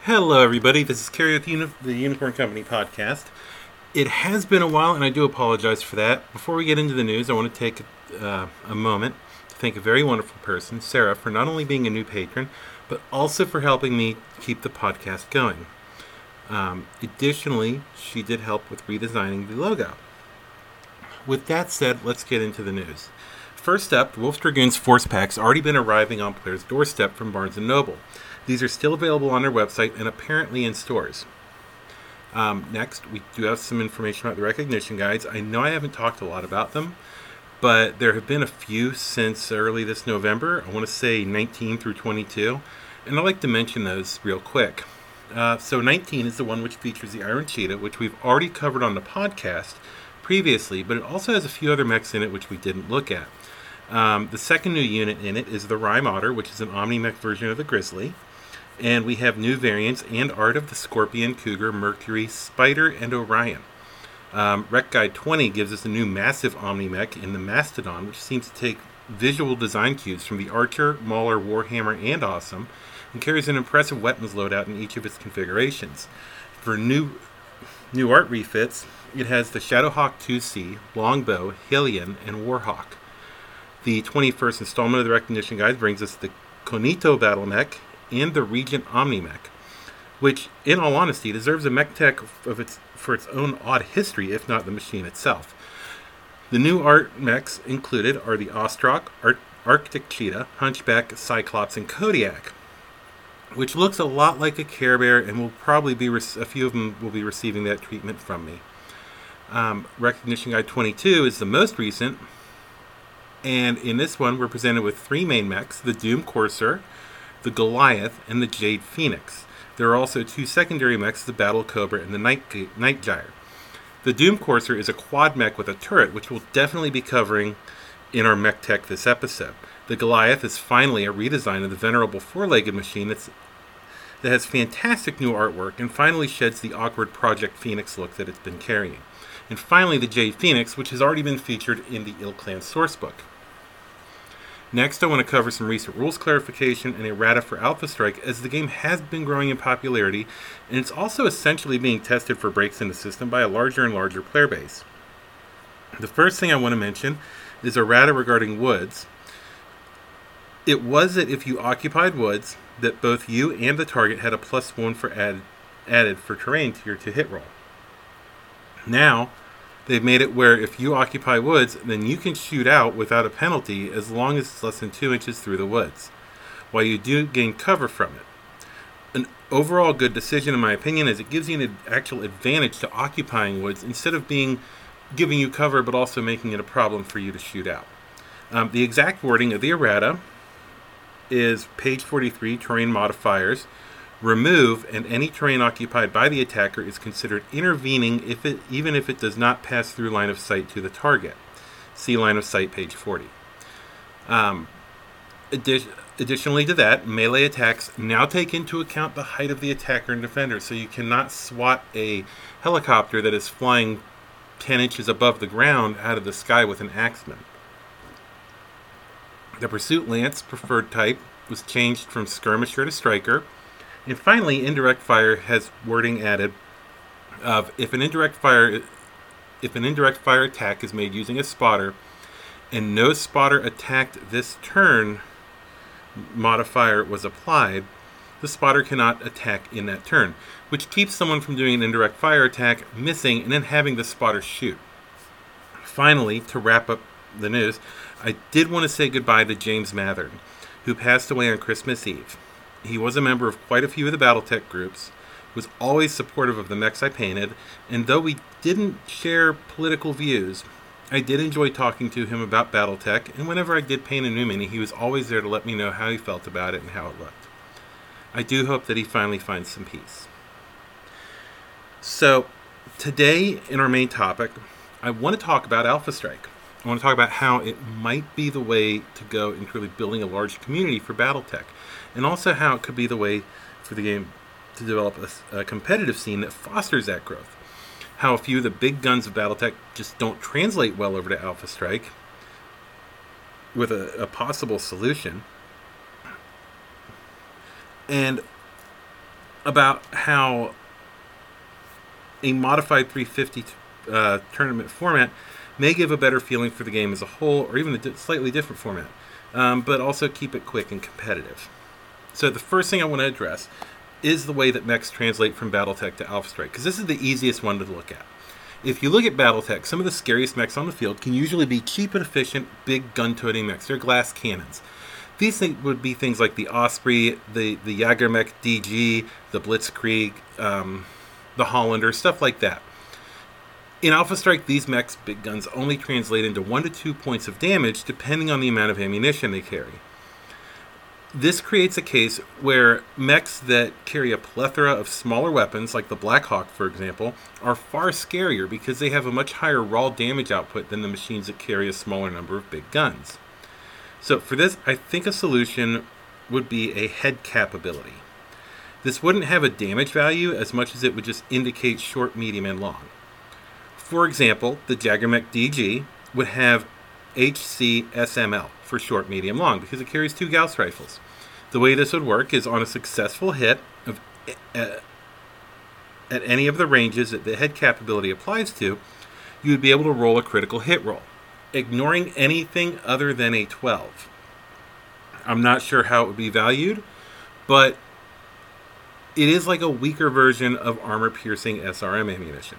Hello, everybody. This is Kerry with the Unicorn Company podcast. It has been a while, and I do apologize for that. Before we get into the news, I want to take a moment to thank a very wonderful person, Sarah, for not only being a new patron, but also for helping me keep the podcast going. Additionally, she did help with redesigning the logo. With that said, let's get into the news. First up, the Wolf Dragoons Force Packs already been arriving on players' doorstep from Barnes & Noble. These are still available on their website and apparently in stores. Next, we do have some information about the recognition guides. I know I haven't talked a lot about them, but there have been a few since early this November. I want to say 19 through 22, and I'd like to mention those real quick. So 19 is the one which features the Iron Cheetah, which we've already covered on the podcast previously, but it also has a few other mechs in it which we didn't look at. The second new unit in it is the Rhyme Otter, which is an Omni-Mech version of the Grizzly. And we have new variants and art of the Scorpion, Cougar, Mercury, Spider, and Orion. Rec Guide 20 gives us a new massive Omni-Mech in the Mastodon, which seems to take visual design cues from the Archer, Mauler, Warhammer, and Awesome, and carries an impressive weapons loadout in each of its configurations. For new art refits, it has the Shadowhawk 2C, Longbow, Hylian, and Warhawk. The 21st installment of the Recognition Guide brings us the Konito Battle Mech and the Regent Omni-Mech, which, in all honesty, deserves a mech tech for its own odd history, if not the machine itself. The new art mechs included are the Ostrock, Arctic Cheetah, Hunchback, Cyclops, and Kodiak, which looks a lot like a Care Bear, and will probably be a few of them will be receiving that treatment from me. Recognition Guide 22 is the most recent, and in this one we're presented with three main mechs: the Doom Courser, the Goliath, and the Jade Phoenix. There are also two secondary mechs, the Battle Cobra and the Night Gyre. The Doom Courser is a quad mech with a turret, which we'll definitely be covering in our mech tech this episode. The Goliath is finally a redesign of the venerable four-legged machine that has fantastic new artwork and finally sheds the awkward Project Phoenix look that it's been carrying. And finally, the Jade Phoenix, which has already been featured in the Ill-Clan sourcebook. Next, I want to cover some recent rules clarification and errata for Alpha Strike, as the game has been growing in popularity, and it's also essentially being tested for breaks in the system by a larger and larger player base. The first thing I want to mention is errata regarding woods. It was that if you occupied woods, that both you and the target had a +1 for added for terrain to your to-hit roll. Now, they've made it where if you occupy woods, then you can shoot out without a penalty as long as it's less than 2 inches through the woods, while you do gain cover from it. An overall good decision, in my opinion, is it gives you an actual advantage to occupying woods instead of giving you cover but also making it a problem for you to shoot out. The exact wording of the errata is page 43, terrain modifiers. Remove, and any terrain occupied by the attacker is considered intervening even if it does not pass through line of sight to the target. See line of sight, page 40. Additionally to that, melee attacks now take into account the height of the attacker and defender, so you cannot swat a helicopter that is flying 10 inches above the ground out of the sky with an axeman. The Pursuit Lance preferred type was changed from Skirmisher to Striker. And finally, indirect fire has wording added of if an indirect fire attack is made using a spotter and no spotter attacked this turn modifier was applied, the spotter cannot attack in that turn, which keeps someone from doing an indirect fire attack, missing, and then having the spotter shoot. Finally, to wrap up the news, I did want to say goodbye to James Mathern, who passed away on Christmas Eve. He was a member of quite a few of the Battletech groups, was always supportive of the mechs I painted, and though we didn't share political views, I did enjoy talking to him about Battletech, and whenever I did paint a new mini, he was always there to let me know how he felt about it and how it looked. I do hope that he finally finds some peace. So, today in our main topic, I want to talk about Alpha Strike. I want to talk about how it might be the way to go in really building a large community for Battletech, and also how it could be the way for the game to develop a competitive scene that fosters that growth. How a few of the big guns of Battletech just don't translate well over to Alpha Strike, with a possible solution. And about how a modified 350 tournament format may give a better feeling for the game as a whole, or even a slightly different format, but also keep it quick and competitive. So the first thing I want to address is the way that mechs translate from Battletech to Alpha Strike, because this is the easiest one to look at. If you look at Battletech, some of the scariest mechs on the field can usually be cheap and efficient, big gun-toting mechs. They're glass cannons. These things would be things like the Osprey, the Jagermech DG, the Blitzkrieg, the Hollander, stuff like that. In Alpha Strike, these mechs' big guns only translate into 1 to 2 points of damage depending on the amount of ammunition they carry. This creates a case where mechs that carry a plethora of smaller weapons, like the Black Hawk, for example, are far scarier because they have a much higher raw damage output than the machines that carry a smaller number of big guns. So for this, I think a solution would be a head cap ability. This wouldn't have a damage value as much as it would just indicate short, medium, and long. For example, the Jagermech DG would have HCSML for short, medium, long because it carries 2 Gauss rifles. The way this would work is on a successful hit of at any of the ranges that the head cap ability applies to, you would be able to roll a critical hit roll, ignoring anything other than a 12. I'm not sure how it would be valued, but it is like a weaker version of armor-piercing SRM ammunition.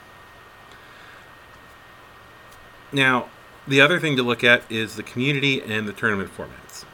Now, the other thing to look at is the community and the tournament formats.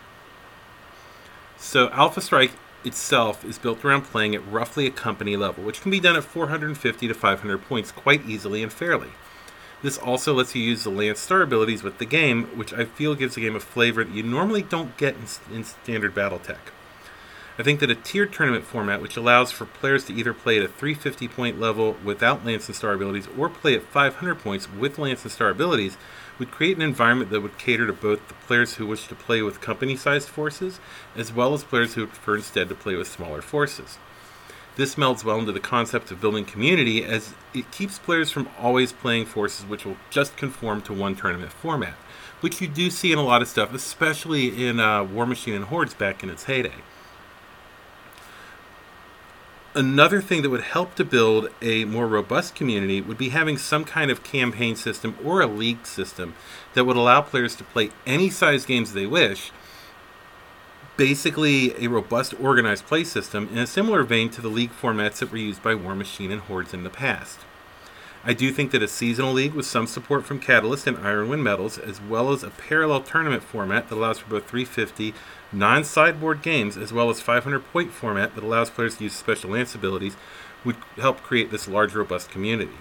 So Alpha Strike itself is built around playing at roughly a company level, which can be done at 450 to 500 points quite easily and fairly. This also lets you use the Lance Star abilities with the game, which I feel gives the game a flavor that you normally don't get in standard Battletech. I think that a tiered tournament format, which allows for players to either play at a 350 point level without Lance and Star abilities or play at 500 points with Lance and Star abilities, would create an environment that would cater to both the players who wish to play with company-sized forces, as well as players who would prefer instead to play with smaller forces. This melds well into the concept of building community, as it keeps players from always playing forces which will just conform to one tournament format, which you do see in a lot of stuff, especially in War Machine and Hordes back in its heyday. Another thing that would help to build a more robust community would be having some kind of campaign system or a league system that would allow players to play any size games they wish, basically a robust organized play system in a similar vein to the league formats that were used by War Machine and Hordes in the past. I do think that a seasonal league with some support from Catalyst and Ironwind Metals, as well as a parallel tournament format that allows for both 350 non-sideboard games as well as 500-point format that allows players to use special Lance abilities, would help create this large, robust community.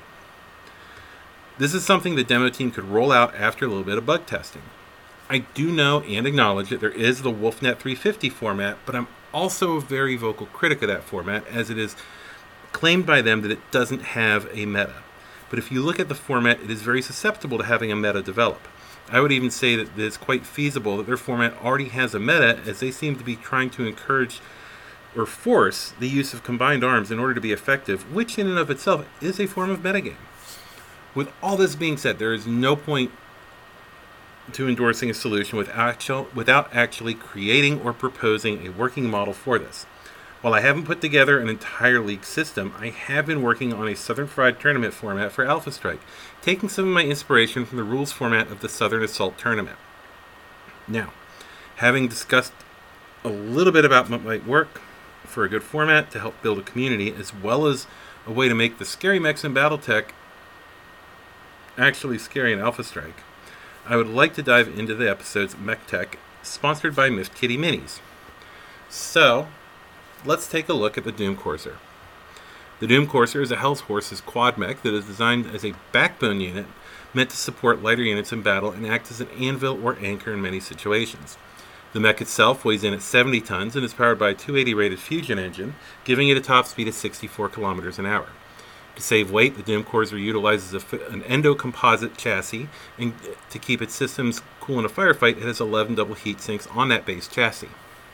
This is something the demo team could roll out after a little bit of bug testing. I do know and acknowledge that there is the WolfNet 350 format, but I'm also a very vocal critic of that format, as it is claimed by them that it doesn't have a meta. But if you look at the format, it is very susceptible to having a meta develop. I would even say that it's quite feasible that their format already has a meta, as they seem to be trying to encourage or force the use of combined arms in order to be effective, which in and of itself is a form of metagame. With all this being said, there is no point to endorsing a solution without actually creating or proposing a working model for this. While I haven't put together an entire league system, I have been working on a Southern Fried Tournament format for Alpha Strike, taking some of my inspiration from the rules format of the Southern Assault Tournament. Now, having discussed a little bit about what might work for a good format to help build a community, as well as a way to make the scary mechs in Battletech actually scary in Alpha Strike, I would like to dive into the episode's Mech Tech, sponsored by Miffed Kitty Minis. So, let's take a look at the Doom Courser. The Doom Courser is a Hell's Horses quad mech that is designed as a backbone unit meant to support lighter units in battle and act as an anvil or anchor in many situations. The mech itself weighs in at 70 tons and is powered by a 280 rated fusion engine, giving it a top speed of 64 kilometers an hour. To save weight, the Doom Courser utilizes an endo-composite chassis, and to keep its systems cool in a firefight, it has 11 double heat sinks on that base chassis.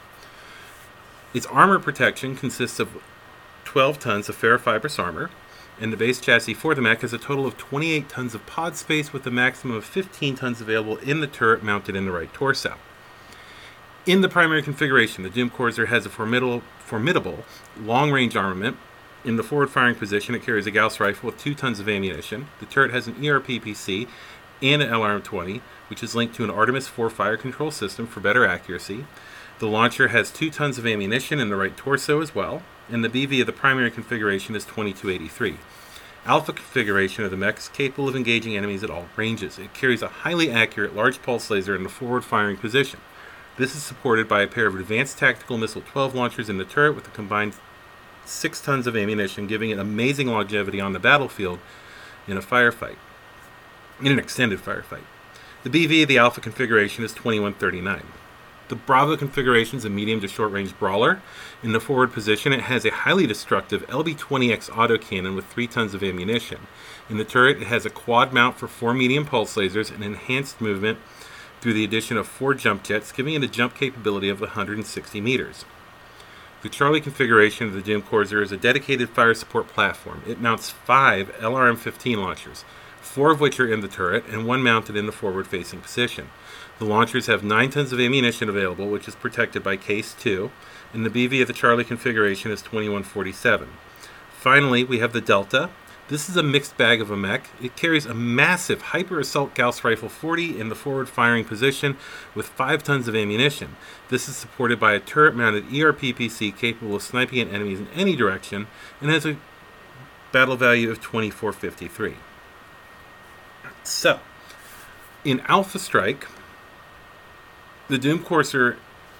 Its armor protection consists of 12 tons of ferrofibrous armor, and the base chassis for the mech has a total of 28 tons of pod space with a maximum of 15 tons available in the turret mounted in the right torso. In the primary configuration, the Doom Corsair has a formidable long-range armament. In the forward-firing position, it carries a Gauss rifle with 2 tons of ammunition. The turret has an ERPPC and an LRM-20, which is linked to an Artemis 4 fire control system for better accuracy. The launcher has 2 tons of ammunition in the right torso as well, and the BV of the primary configuration is 2283. Alpha configuration of the mech is capable of engaging enemies at all ranges. It carries a highly accurate large pulse laser in the forward-firing position. This is supported by a pair of advanced tactical missile 12 launchers in the turret with a combined 6 tons of ammunition, giving it amazing longevity on the battlefield in an extended firefight. The BV of the Alpha configuration is 2139. The Bravo configuration is a medium to short range brawler. In the forward position, it has a highly destructive LB-20X autocannon with 3 tons of ammunition. In the turret, it has a quad mount for 4 medium pulse lasers and enhanced movement through the addition of 4 jump jets, giving it a jump capability of 160 meters. The Charlie configuration of the Doom Corsair is a dedicated fire support platform. It mounts 5 LRM-15 launchers, 4 of which are in the turret and 1 mounted in the forward-facing position. The launchers have 9 tons of ammunition available, which is protected by Case 2, and the BV of the Charlie configuration is 2147. Finally, we have the Delta. This is a mixed bag of a mech. It carries a massive Hyper Assault Gauss Rifle 40 in the forward-firing position with 5 tons of ammunition. This is supported by a turret-mounted ERPPC capable of sniping at enemies in any direction and has a battle value of 2453. So, in Alpha Strike, the Doom Corsair,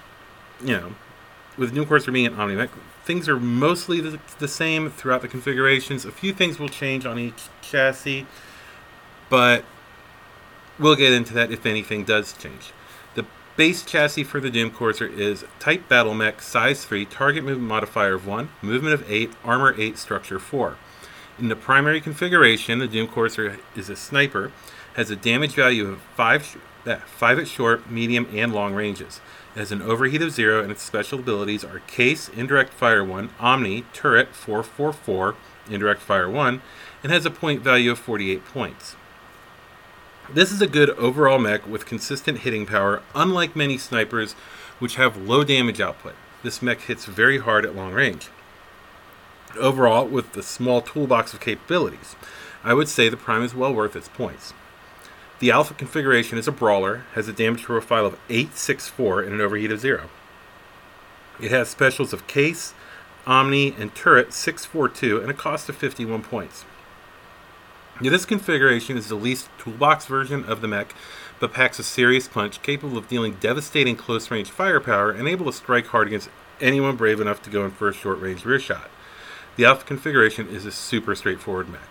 with Doom Corsair being an Omni-Mech, things are mostly the same throughout the configurations. A few things will change on each chassis, but we'll get into that if anything does change. The base chassis for the Doom Corsair is Type Battle Mech, Size 3, Target Movement Modifier of 1, Movement of 8, Armor 8, Structure 4. In the primary configuration, the Doom Corsair is a sniper, has a damage value of 5 at short, medium, and long ranges. It has an overheat of 0, and its special abilities are Case, Indirect Fire 1, Omni, Turret 444, Indirect Fire 1, and has a point value of 48 points. This is a good overall mech with consistent hitting power, unlike many snipers which have low damage output. This mech hits very hard at long range. Overall, with the small toolbox of capabilities, I would say the Prime is well worth its points. The Alpha configuration is a brawler, has a damage profile of 864 and an overheat of 0. It has specials of Case, Omni, and Turret 642 and a cost of 51 points. Now, this configuration is the least toolbox version of the mech, but packs a serious punch, capable of dealing devastating close-range firepower and able to strike hard against anyone brave enough to go in for a short-range rear shot. The Alpha configuration is a super straightforward mech.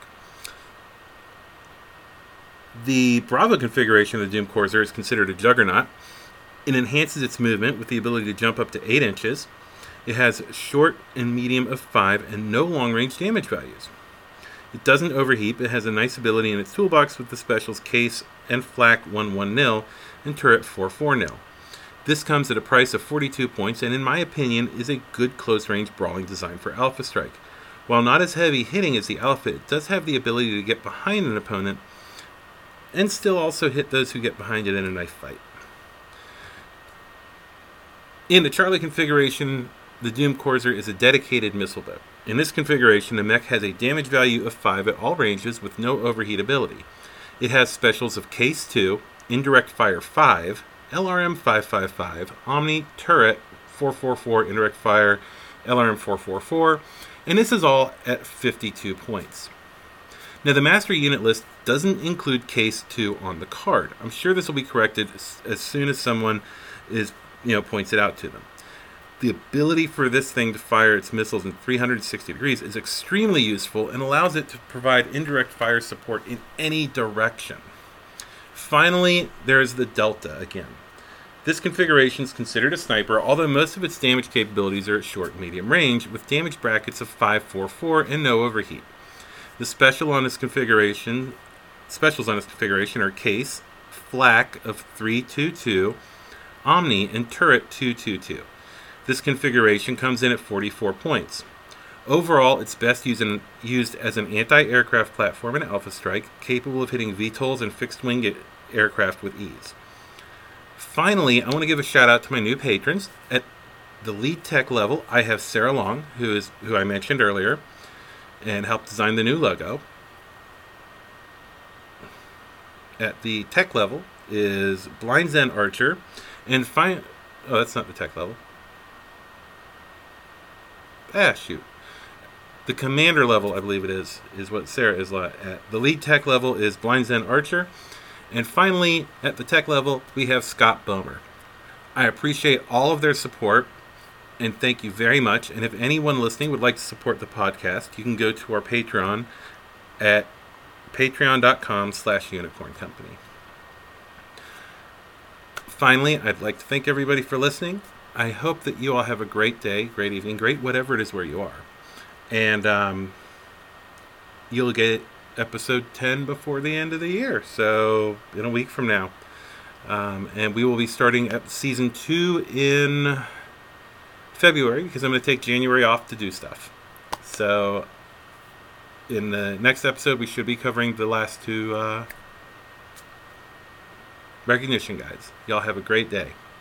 The Bravo configuration of the Doom Corsair is considered a juggernaut. It enhances its movement with the ability to jump up to 8 inches. It has short and medium of 5 and no long-range damage values. It doesn't overheat, but has a nice ability in its toolbox with the specials Case and Flak 110 and Turret 440. This comes at a price of 42 points and in my opinion is a good close-range brawling design for Alpha Strike. While not as heavy hitting as the Alpha, it does have the ability to get behind an opponent and still also hit those who get behind it in a knife fight. In the Charlie configuration, the Doom Corsair is a dedicated missile boat. In this configuration, the mech has a damage value of 5 at all ranges with no overheat ability. It has specials of Case 2, Indirect Fire 5, LRM 555, Omni, Turret 444, Indirect Fire, LRM 444, and this is all at 52 points. Now, the master unit list doesn't include Case 2 on the card. I'm sure this will be corrected as soon as someone points it out to them. The ability for this thing to fire its missiles in 360 degrees is extremely useful and allows it to provide indirect fire support in any direction. Finally, there is the Delta again. This configuration is considered a sniper, although most of its damage capabilities are at short and medium range, with damage brackets of 544 and no overheat. The specials on this configuration are Case, Flak of 322, Omni, and Turret 222. This configuration comes in at 44 points. Overall, it's best used as an anti-aircraft platform in Alpha Strike, capable of hitting VTOLs and fixed-wing aircraft with ease. Finally, I want to give a shout out to my new patrons. At the lead tech level, I have Sarah Long, who I mentioned earlier, and helped design the new logo. At the tech level is Blind Zen Archer, and oh, that's not the tech level. Shoot. The commander level, I believe it is what Sarah is at. The lead tech level is Blind Zen Archer. And finally, at the tech level, we have Scott Bomer. I appreciate all of their support, and thank you very much. And if anyone listening would like to support the podcast, you can go to our Patreon at patreon.com/Unicorn Company. Finally, I'd like to thank everybody for listening. I hope that you all have a great day, great evening, great whatever it is where you are. And you'll get episode 10 before the end of the year, so in a week from now. And we will be starting at season 2 in February, because I'm going to take January off to do stuff. So in the next episode, we should be covering the last 2 recognition guides. Y'all have a great day.